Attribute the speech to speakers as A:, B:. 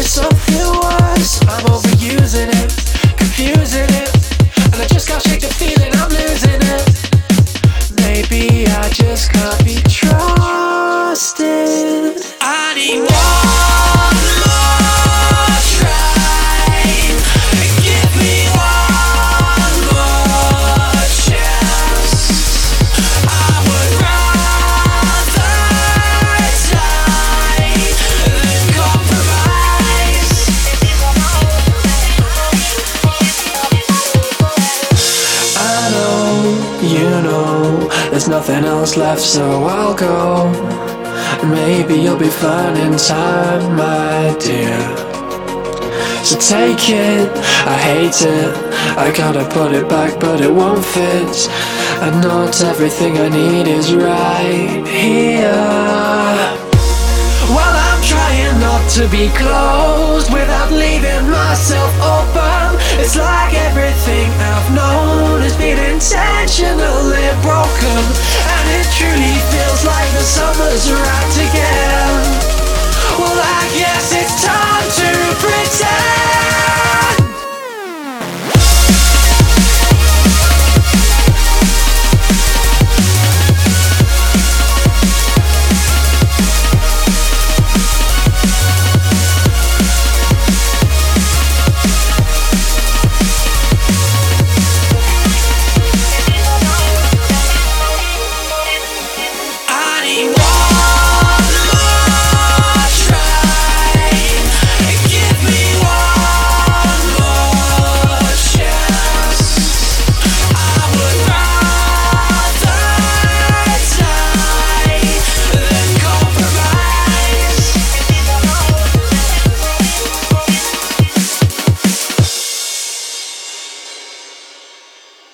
A: is something worse. I'm overusing it, confusing it, and I just can't shake the feeling I'm losing it. Maybe I just can't be trusted. I need one more try. Give me one more chance. I would rather die than compromise. I know, you know, there's nothing else left, so I'll go. Maybe you'll be fine in time, my dear. So take it, I hate it, I gotta put it back but it won't fit. And not everything I need is right here. While I'm trying not to be closed without leaving myself open, it's like everything I've known has been intentionally broken. And it truly feels like the summer's right again. Well, I guess it's time to